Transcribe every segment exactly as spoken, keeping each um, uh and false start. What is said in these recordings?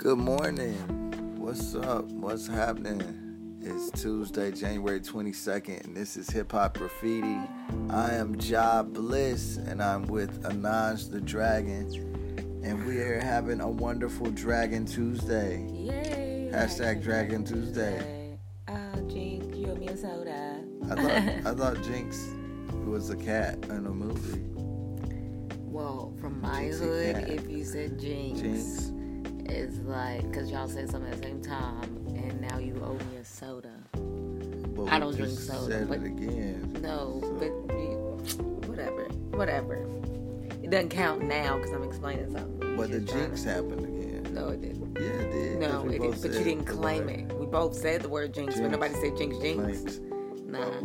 Good morning. What's up? What's happening? It's Tuesday, January twenty-second, and this is Hip Hop Graffiti. I am Ja Bliss, and I'm with Anaj the Dragon, and we are having a wonderful Dragon Tuesday. Yay! Hashtag Dragon Tuesday. Oh, Jinx, you owe me a soda. I thought I thought Jinx was a cat in a movie. Well, from my Jinx hood, cat. if you said Jinx, Jinx. it's like, because y'all said something at the same time, and now you owe me a soda. But I we don't drink just soda, Said but- it again. No, So- but you, whatever. Whatever. It doesn't count now because I'm explaining something. But the Just trying Jinx to- happened again. No, it didn't. Yeah, it did. 'cause No, we it both didn't. But you said didn't the claim word. it. We both said the word Jinx, but Jinx. nobody said Jinx Jinx. Jinx. Nah.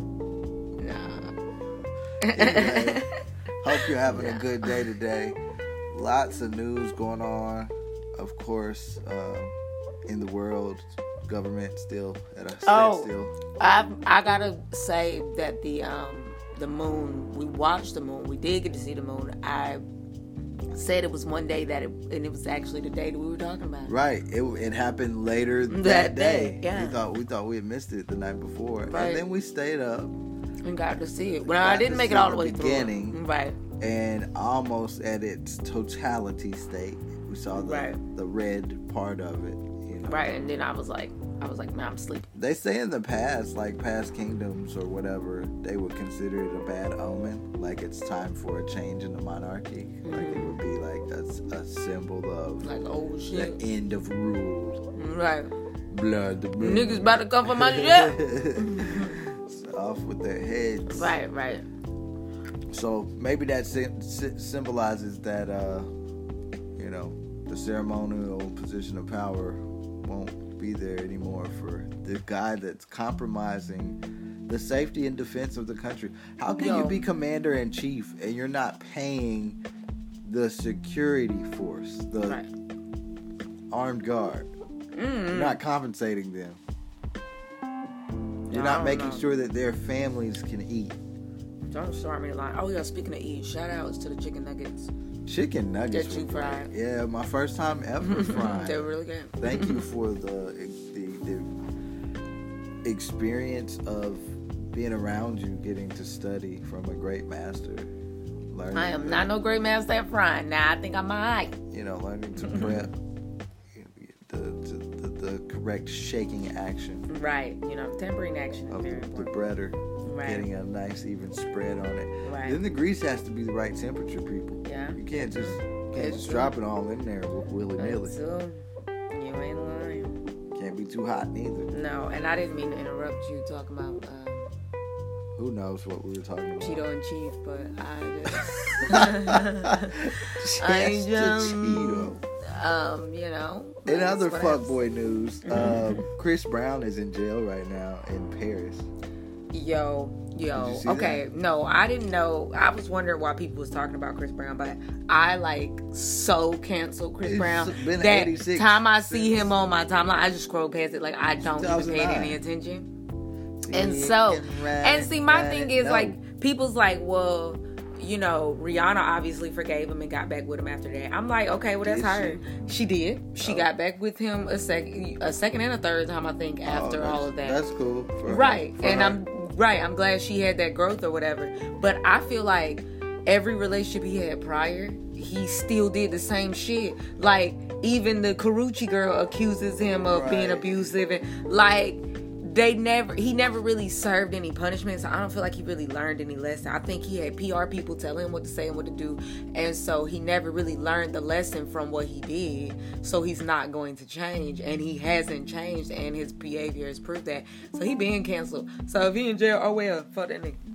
Nah. Anyway, hope you're having Yeah. a good day today. Lots of news going on, of course, uh, in the world. Government still at a Oh. standstill. I I gotta say that the um the moon, we watched the moon. We did get to see the moon. I said it was one day that it, and it was actually the day that we were talking about. Right, it it happened later that, That day. day, yeah. We thought we thought we had missed it the night before, Right. and then we stayed up And got to see it. Well, Got I to didn't make see it all the the way beginning. through. Right. and almost at its totality state. We saw the Right. the red part of it. You know? Right. And then I was like, I was like, man, I'm sleeping. They say in the past, like past kingdoms or whatever, they would consider it a bad omen. Like it's time for a change in the monarchy. Like it would be like a, a symbol of Like, oh the shit. end of rule. Right. Blood. Niggas about to come for my shit. Off with their heads. Right. Right. So maybe that sy- sy- symbolizes that, uh, you know, the ceremonial position of power won't be there anymore for the guy that's compromising the safety and defense of the country. How can Yo. you be commander in chief and you're not paying the security force, the Right. armed guard? Mm. You're not compensating them. You're No, I not don't making know. sure that their families can eat. Don't start me a line. Oh yeah, speaking of eat, shout outs to the chicken nuggets. Chicken nuggets. That you were great. fried. Yeah, my first time ever frying. They were really good. Thank you for the, the the experience of being around you, getting to study from a great master. Learning I am the- not no great master at frying. Now I think I'm alright. You know, learning to prep the, the, the the correct shaking action Right. You know, tempering action is of very the, the important. breader. Right. Getting a nice even spread on it. Right. Then the grease has to be the right temperature, people. Yeah. You can't just can't It's just true. drop it all in there willy nilly. So, you ain't lying. Can't be too hot neither. No, and I didn't mean to interrupt you talking about um, Who knows what we were talking about? Cheeto and Chief, but I just, I Chance to just, Cheeto. um, you know. In that's other what happens. fuckboy news, um, Chris Brown is in jail right now in Paris. Yo, yo. Did you see Okay, no, I didn't know. I was wondering why people was talking about Chris Brown, but I like so canceled Chris It's Brown been that eighty-six time I see since- him on my timeline, I just scroll past it like I don't even pay it any two thousand nine. attention. And so, and see, my thing is like people's like, well, you know, Rihanna obviously forgave him and got back with him after that. I'm like, okay, well that's Did her. She did. She Oh. got back with him a second, a second and a third time, I think, after all of that. That's cool. For her- Right. for And her. I'm right. I'm glad she had that growth or whatever. But I feel like every relationship he had prior, he still did the same shit. Like even the Karuchi girl accuses him of being Right. abusive and like they never he never really served any punishment. So I don't feel like he really learned any lesson. I think he had P R people telling him what to say and what to do. And so he never really learned the lesson from what he did. So he's not going to change. And he hasn't changed and his behavior has proved that. So he being canceled. So if he in jail, oh well, fuck that nigga.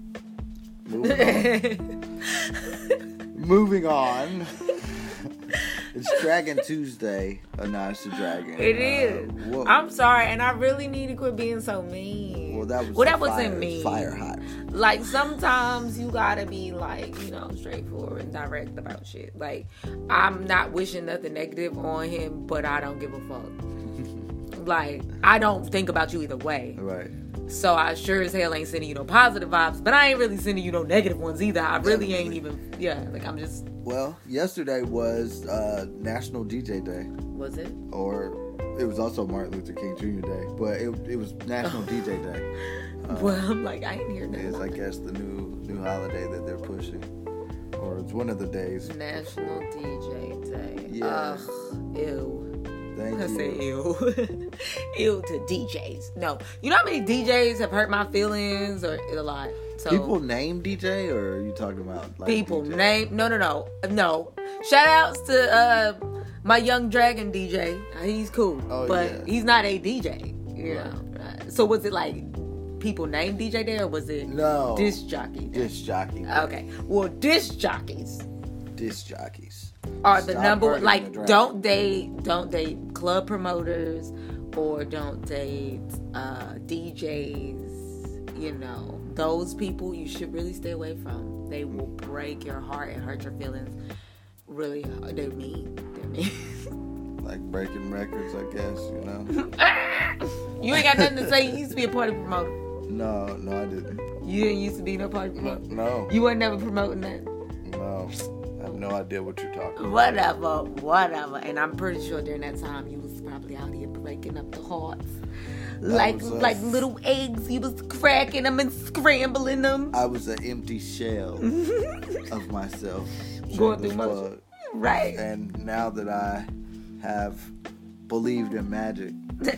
Moving on. Moving on. It's Dragon Tuesday. Anaj the Dragon. It is. Uh, what- I'm sorry, and I really need to quit being so mean. well, that was well, the that fire, wasn't mean. Fire hot. Like sometimes you gotta be like, you know, straightforward and direct about shit. Like I'm not wishing nothing negative on him, but I don't give a fuck. Like I don't think about you either way. Right. So I sure as hell ain't sending you no positive vibes, but I ain't really sending you no negative ones either. I really Definitely. ain't even, yeah, like I'm just. Well, yesterday was uh, National D J Day. Was it? Or it was also Martin Luther King Junior Day, but it, it was National D J Day. Uh, well, I'm like, I ain't hear It's, nothing. I guess, the new new holiday that they're pushing. Or it's one of the days. National D J Day. Yeah. Ugh, ew. Thank I you. say ew. Ew to D Js. No. You know how many D Js have hurt my feelings or a lot? So People name D J, or are you talking about like people D J? name no no no no. Shout outs to uh my young dragon D J. He's cool. Oh, but yeah. he's not a D J. You Right. know. Uh, So was it like people named D J there or was it No. disc jockey? Disc jockey. Okay. Well, disc jockeys Disc jockeys. are the Stop number one. hurting Like, the dragon. don't they don't they club promoters or don't they uh, D Js? You know, those people you should really stay away from. They will break your heart and hurt your feelings. Really, they mean. They mean. Like breaking records, I guess, you know? You ain't got nothing to say. You used to be a party promoter. No, no, I didn't. You didn't used to be no party No, promoter. no, You weren't never promoting that. no. I have no idea what you're talking about. Whatever, whatever. And I'm pretty sure during that time you was probably out here breaking up the hearts. Like was, uh, like little eggs, you was cracking them and scrambling them. I was an empty shell of myself. Going Shameless through motion. plug. Right. And now that I have believed in magic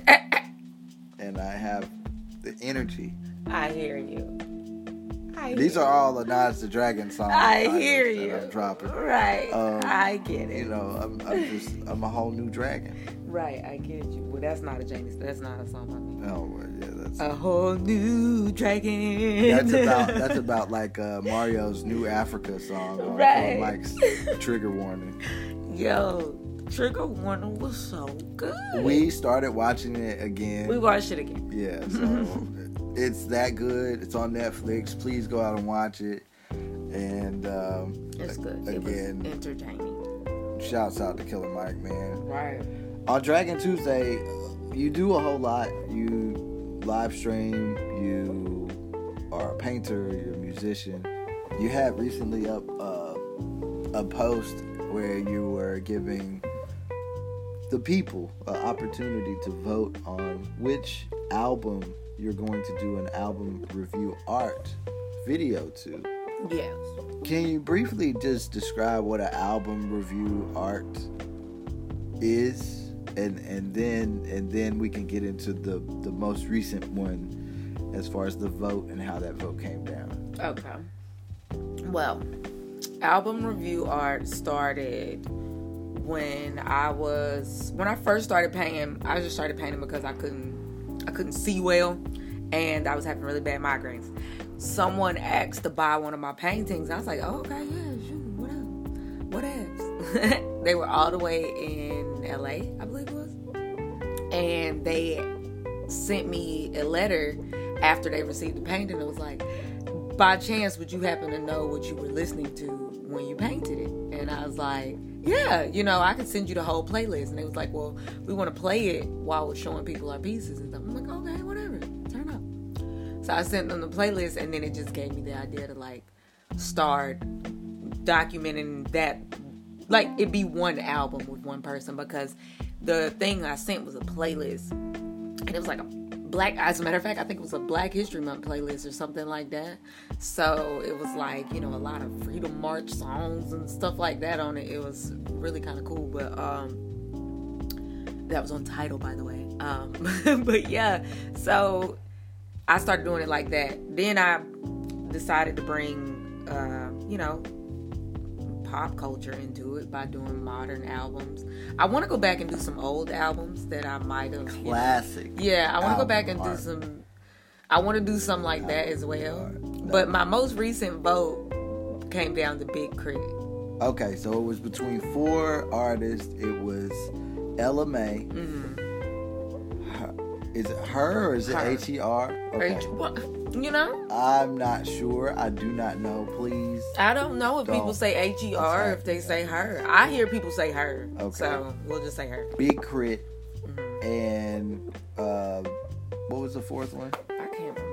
and I have the energy, I hear you. I these hear are all the Nods the Dragon songs. I titles hear that you. I'm dropping. Right. Um, I get it. You know, I'm, I'm just, I'm a whole new dragon. Right, I get you. Well, that's not a James. That's not a song by me. Oh, well, yeah, that's A whole new dragon. that's about that's about like uh, Mario's New Africa song on Right. Mike's Trigger Warning. Yo, Trigger Warning was so good. We started watching it again. we watched it again. Yeah, so it's that good. It's on Netflix. Please go out and watch it. And um, It's good. again, It was entertaining. shouts out to Killer Mike, man. Right. On Dragon Tuesday, you do a whole lot. You live stream. You are a painter. You're a musician. You had recently up uh, a post where you were giving the people an opportunity to vote on which album you're going to do an album review art video to. Yes. Can you briefly just describe what an album review art is? And and then and then we can get into the, the most recent one as far as the vote and how that vote came down. Okay. Well, album review art started when I was when I first started painting. I just started painting because I couldn't I couldn't see well, and I was having really bad migraines. Someone asked to buy one of my paintings. I was like, oh, okay, yeah, shoot, what up? What else? They were all the way in L A, I believe it was. And they sent me a letter after they received the painting. It was like, by chance, would you happen to know what you were listening to when you painted it? And I was like, yeah, you know, I could send you the whole playlist. And they was like, well, we want to play it while we're showing people our pieces and stuff. I'm like, okay, whatever, turn up. So I sent them the playlist, and then it just gave me the idea to like start documenting that, like it be one album with one person, because the thing I sent was a playlist, and it was like a black, as a matter of fact, I think it was a Black History Month playlist or something like that. So it was like, you know, a lot of Freedom March songs and stuff like that on it. It was really kind of cool, but um, that was on Tidal, by the way. Um, but yeah, so I started doing it like that. Then I decided to bring, uh, you know, pop culture into it by doing modern albums. I want to go back and do some old albums that I might have. Classic. You know, yeah, I want to go back and album do art. some. I want to do something like that as well. But my most recent vote came down to Big Crit. Okay, so it was between four artists. It was Ella Mai. Mm-hmm. Her- Is it her or is it Her. H E R? Okay. H- what- You know, I'm not sure. I do not know. Please. I don't know if Don't. people say H E R or Okay. if they say her. I hear people say her. Okay. So we'll just say her. Big Crit Mhm. and uh, what was the fourth one? I can't remember.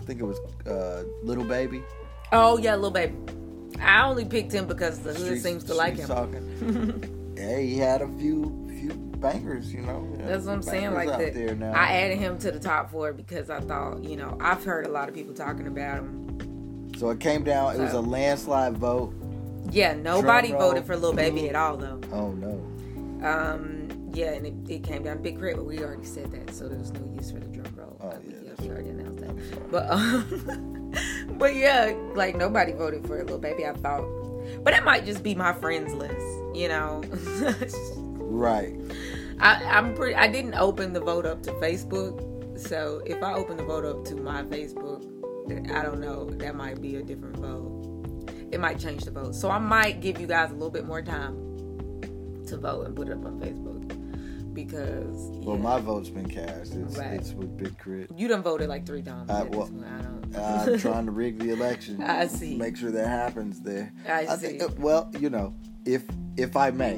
think it was uh, Little Baby. Oh yeah, Lil Baby. I only picked him because the hood Streets, seems to like him. Talking. Yeah, he had a few few bangers, you know. That's what I'm saying. Like out that. There now. I added him to the top four because I thought, you know, I've heard a lot of people talking about him. So it came down. It was a landslide vote. Yeah, nobody Drum roll. voted for Lil Baby at all, though. Oh no. Um. Yeah, and it, it came down to Big Crit, but we already said that, so there was no use for the drum roll. Oh I yeah, yeah, that's we already announced that. I'm sorry. But um, but yeah, like nobody voted for Lil Baby. I thought, but it might just be my friends list, you know. Right. I, I'm pretty. I didn't open the vote up to Facebook, so if I open the vote up to my Facebook, then I don't know. That might be a different vote. It might change the vote. So I might give you guys a little bit more time to vote and put it up on Facebook because. Yeah, Well, my vote's been cast. It's Right. it's with Big Crit. you done voted like three times. I- at this well, point. I don't. I'm trying to rig the election. I see. Make sure that happens there. I see. think. uh, Well, you know, if if I may,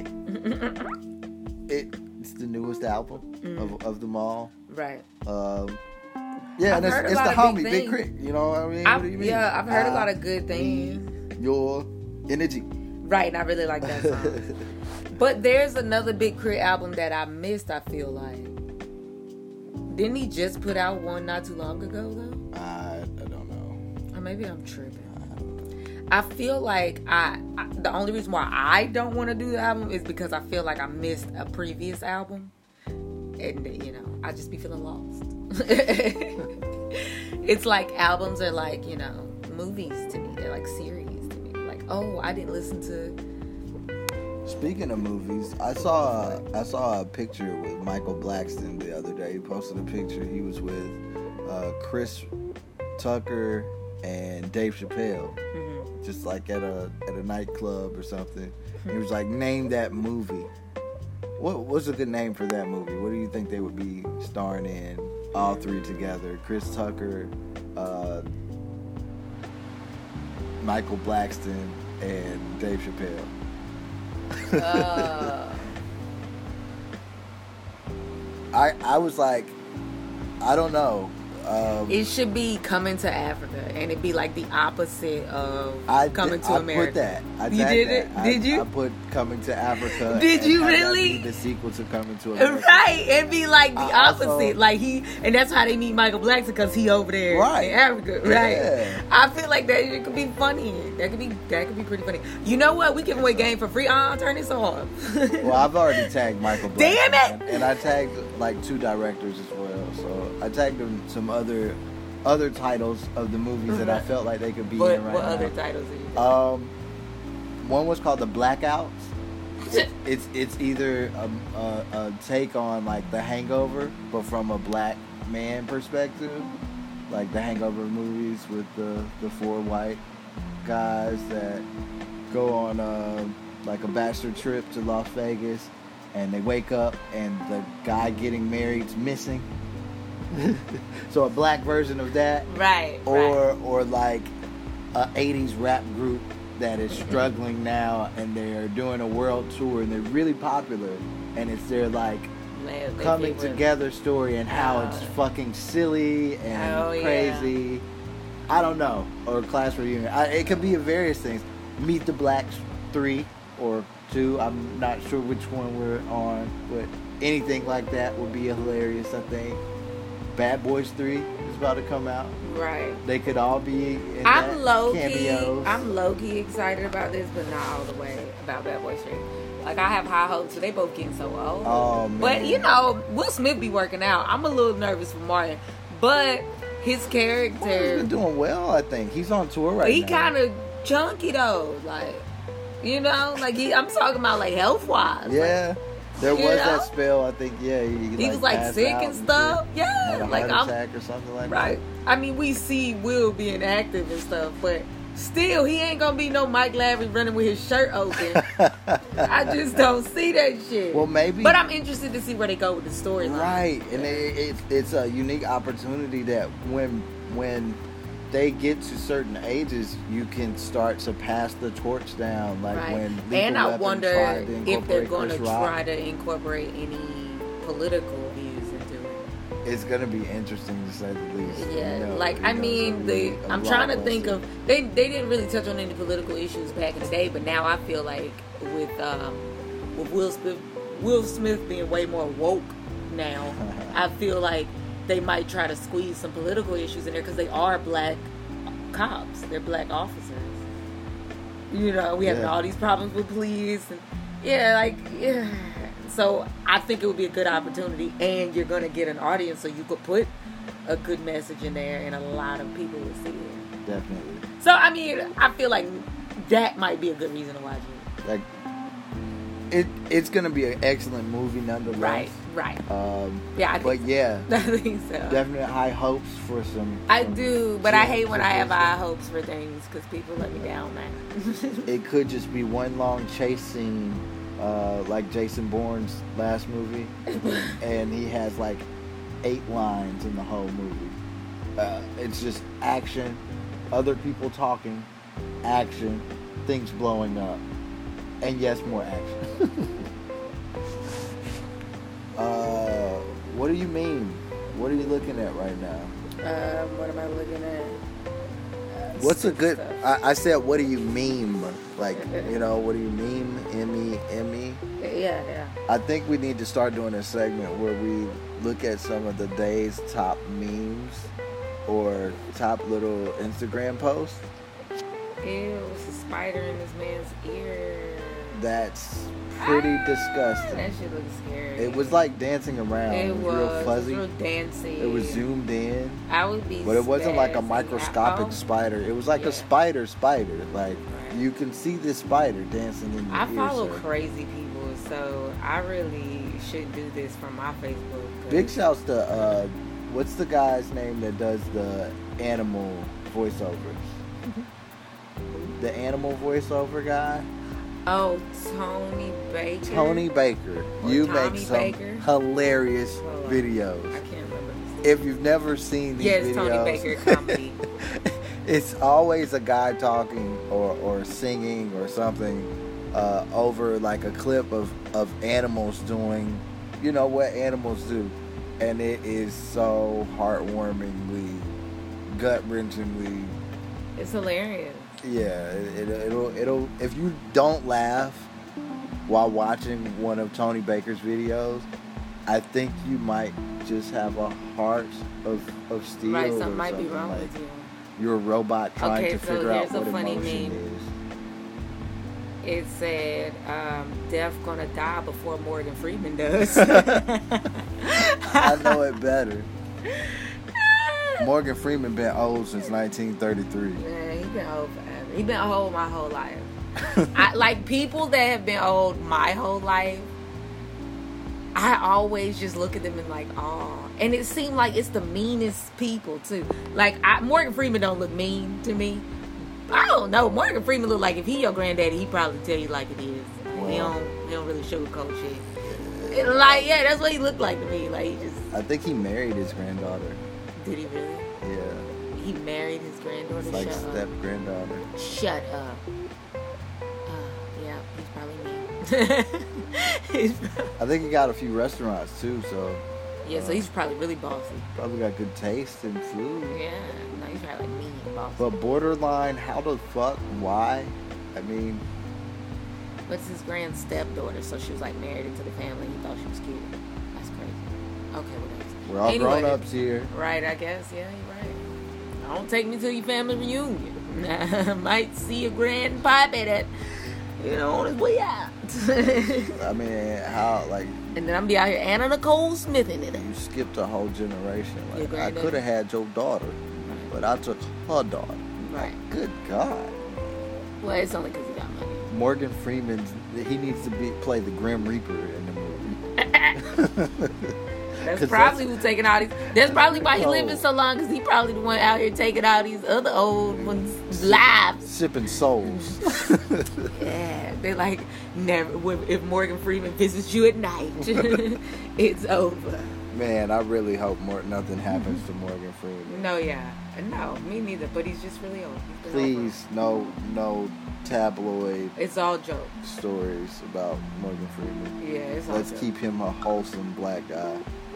it, it's the newest album of, of them all. Right. Um, yeah, I've and it's, heard a it's lot the of big homie, Big things. Crit. You know what I mean? I've, what do you mean? yeah, I've heard a I lot of good things. need Your energy. Right, and I really like that song. But there's another Big Crit album that I missed, I feel like. Didn't he just put out one not too long ago, though? I, I don't know. Or maybe I'm tripping. I feel like I, I the only reason why I don't want to do the album is because I feel like I missed a previous album. And, you know, I just be feeling lost. It's like albums are like, you know, movies to me. They're like series to me. Like, oh, I didn't listen to... Speaking of movies, I saw I saw a picture with Michael Blackston the other day. He posted a picture. He was with uh, Chris Tucker and Dave Chappelle, Mm-hmm. just like at a at a nightclub or something. He was like, "Name that movie." What what's a good name for that movie? What do you think they would be starring in? All three together: Chris Tucker, uh, Michael Blackston, and Dave Chappelle. Uh, I I was like, I don't know. Um, it should be Coming to Africa, and it'd be like the opposite of I Coming did, to I America. put that. I You tagged did that. it? I, Did you? I put Coming to Africa. Did and you have that really? be the sequel to Coming to America. Right, it'd be like the I also- opposite. Like he, and that's how they meet Michael Blackson because he over there Right. in Africa. Right. Yeah. I feel like that shit could be funny. That could be that could be pretty funny. You know what? We give away game for free. I'll turn this off. Well, I've already tagged Michael Blackston. Damn it! And, and I tagged like two directors as well. So I tagged them some other other titles of the movies that I felt like they could be what in right what now. other titles are you? Um, one was called The Blackouts. It's it's either a, a, a take on like The Hangover, but from a black man perspective, like the Hangover movies with the the four white guys that go on a, like a bachelor trip to Las Vegas, and they wake up and the guy getting married's missing. So a black version of that, Right. or right. or like a eighties rap group that is struggling now and they're doing a world tour and they're really popular, and it's their like Man, they coming favorite- together story and how Oh. it's fucking silly and Oh, yeah. crazy. I don't know. Or class reunion. I, it could be various things. Meet the Blacks three or two. I'm not sure which one we're on, but anything like that would be hilarious, I think. Bad Boys three is about to come out. Right. They could all be in I'm that. low key. Cameos. I'm low key excited about this, but not all the way about Bad Boy Street. Like I have high hopes, so they both getting so old. Oh, man. But you know, Will Smith be working out. I'm a little nervous for Martin, but his Well, character, he's been doing well, I think. He's on tour right he now. kind of chunky though. Like, you know, like he. I'm talking about like health wise. Yeah. There You was know? that spell, I think, yeah. He, He was like passed sick out and stuff. shit. Yeah, Had a like heart I'm attack or something like right. that. I mean, we see Will being active and stuff, but still, he ain't gonna be no Mike Larry running with his shirt open. I just don't see that shit. Well, maybe. But I'm interested to see where they go with the storyline. Right, and it, it's it's a unique opportunity that when when they get to certain ages, you can start to pass the torch down. Like Right. when Lethal And I Weapon wonder tried to if they're incorporate going to Chris Rock. try to incorporate any political views into it. it's gonna be interesting to say the least. Yeah, you know, like you I know, mean, the a I'm trying to blockbuster. think of they they didn't really touch on any political issues back in the day, but now I feel like with um with Will Smith Will Smith being way more woke now, I feel like they might try to squeeze some political issues in there because they are black cops, they're black officers. You know, we having Yeah. all these problems with police and yeah, like yeah. So I think it would be a good opportunity, and you're gonna get an audience, so you could put a good message in there, and a lot of people will see it. Definitely. So I mean, I feel like that might be a good reason to watch it. Like it, it's gonna be an excellent movie nonetheless. Right, right. Um, Yeah, I but think yeah, so. I think so. definite high hopes for some. I some do, but I some hate when I have position. high hopes for things because people let me down, man. It could just be one long chase scene, uh, like Jason Bourne's last movie, and he has like eight lines in the whole movie. Uh, it's just action, other people talking, action, things blowing up, and yes, more action. uh, what do you mean? What are you looking at right now? um, what am I looking at? Uh, What's a good? stuff. I, I said, what do you meme? Like, you know, what do you meme? Emmy, Emmy. Yeah, yeah. I think we need to start doing a segment where we look at some of the day's top memes or top little Instagram posts. Ew, it's a spider in this man's ear. That's pretty Ah, disgusting. That shit looks scary. It was like dancing around. It It was, was real fuzzy. It was real dancing. It was zoomed in, I would be. but it wasn't like a spazzing microscopic out. spider. It was like Yeah. a spider spider. Like Right. you can see this spider dancing in your I ear. follow sir. crazy people, so I really shouldn't do this from my Facebook. 'cause- Big shouts to uh, what's the guy's name that does the animal voiceovers? The animal voiceover guy, Oh, Tony Baker. Tony Baker. Or You Tommy make some Baker? hilarious Hold on. videos. I can't remember. his name. If you've never seen these Yeah, it's videos, Tony Baker comedy. it's always a guy talking or, or singing or something uh, over like a clip of, of animals doing, you know, what animals do. And it is so heartwarmingly, gut-wrenchingly, It's hilarious. yeah, it, it, it'll, it'll, if you don't laugh while watching one of Tony Baker's videos, I think you might just have a heart of, of steel. Right, or something might be something wrong like, with you. You're a robot trying Okay, to so figure out here's a what funny emotion meme. is. It said, um, "Death gonna die before Morgan Freeman does." I know it better. Morgan Freeman been old since nineteen thirty-three. Man, he been old forever. He been old my whole life. I, like people that have been old my whole life, I always just look at them and like, oh. And it seemed like it's the meanest people too. Like I, Morgan Freeman don't look mean to me. I don't know. Morgan Freeman look like if he your granddaddy, he probably tell you like it is. He Wow. don't he don't really sugarcoat shit. And like yeah, that's what he looked like to me. Like he just I think he married his granddaughter. did he really? Yeah, He married his granddaughter. it's like Shut step up. granddaughter. Shut up. Uh, yeah, he's probably mean. he's probably, I think he got a few restaurants too, so yeah, so he's probably really bossy. probably got good taste in food. Yeah, no, he's probably like mean and bossy. But borderline, how the fuck? Why? I mean, What's his grand stepdaughter? So she was like married into the family. He thought she was cute. That's crazy. Okay, whatever. we're all Anyway. grown ups here. Right, I guess. Yeah, you're right. Don't take me to your family reunion. I might see your grandpappy that, you know, on his way out. I mean, how like And then I'm be out here Anna Nicole Smithing it. you skipped a whole generation. Your Like I granddaddy. could have had your daughter, but I took her daughter. Right. Good God. Well, it's only because he got money. Morgan Freeman, he needs to be play the Grim Reaper in the movie. That's 'Cause probably that's- who's taking all these. That's probably why he No. living so long, because he probably the one out here taking all these other old ones' lives. Sipping souls. Yeah, they like never. If Morgan Freeman visits you at night, it's over. Man, I really hope more nothing happens to Morgan Freeman. No, yeah, no, me neither. But he's just really old. He's been old Please, no, no tabloid for- It's all jokes. stories about Morgan Freeman. Yeah, it's all Let's jokes. keep him a wholesome black guy.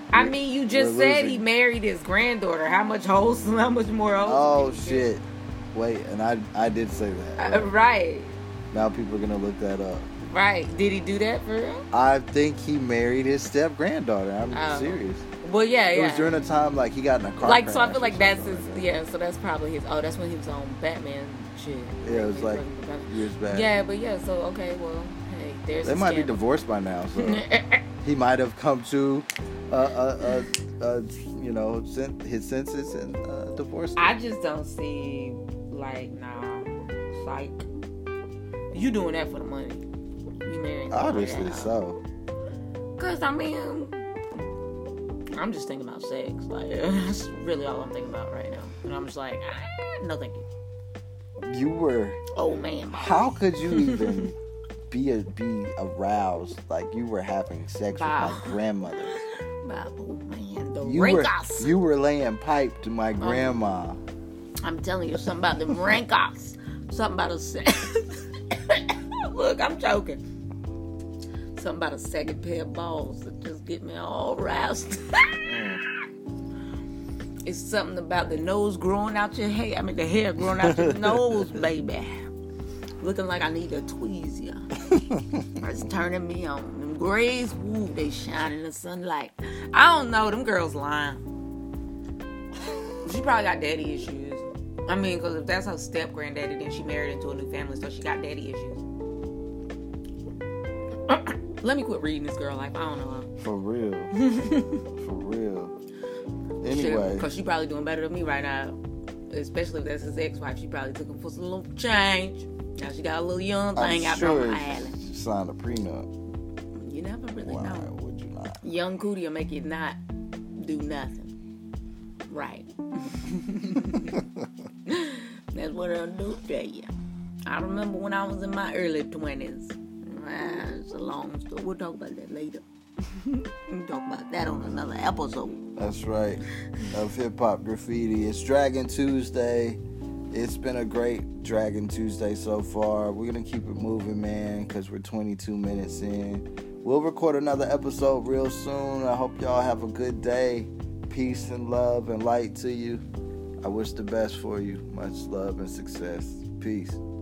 I mean, you just We're said losing. he married his granddaughter. How much wholesome? How much more wholesome? Oh can you shit! Wait, and I I did say that. get? Uh, right, Now people are gonna look that up. right. Did he do that for real? I think he married his step granddaughter. I'm Oh. serious. Well, yeah, It yeah. was during the time like he got in a car like, so I crash feel or like that's something his. like that. Yeah, so that's probably his. Oh, that's when he was on Batman shit. Yeah, it was like years back. Yeah, but yeah. So okay, well, hey, there's. They a might be scandal. divorced by now, so he might have come to, uh, uh, uh, uh, you know, sen- his senses and uh, divorced. I just don't see like nah, psych. You doing that for the money? You marrying? Obviously yeah. so. Cause I mean, I'm just thinking about sex. Like that's really all I'm thinking about right now. And I'm just like, ah, no, thank you. You were. Oh man. How could you even be a, be aroused like you were having sex Wow. with my grandmother? Oh man, the You were wrinkles. you were laying pipe to my grandma. I'm telling you something about the wrinkles. Something about a sex. Look, I'm joking. Something about a second pair of balls that just get me all roused. It's something about the nose growing out your hair. I mean, the hair growing out your nose, baby. Looking like I need a tweezer. It's turning me on. Them grays, woo, they shine in the sunlight. I don't know. Them girls lying. She probably got daddy issues. I mean, because if that's her step granddaddy, then she married into a new family, so she got daddy issues. Let me quit reading this girl life. I don't know her. For real. For real. Anyway. Because she probably doing better than me right now. Especially if that's his ex-wife. She probably took him for some little change. Now she got a little young thing I'm out sure on the island. she signed a prenup. You never really Why know. would you not? Young Cootie will make you not do nothing. Right. That's what I'll do to you. I remember when I was in my early twenties. Ah, it's a long story. We'll talk about that later. We'll talk about that on another episode. That's right. Of Hip Hop Graffiti. It's Dragon Tuesday. It's been a great Dragon Tuesday so far. We're going to keep it moving, man, because we're twenty-two minutes in. We'll record another episode real soon. I hope y'all have a good day. Peace and love and light to you. I wish the best for you. Much love and success. Peace.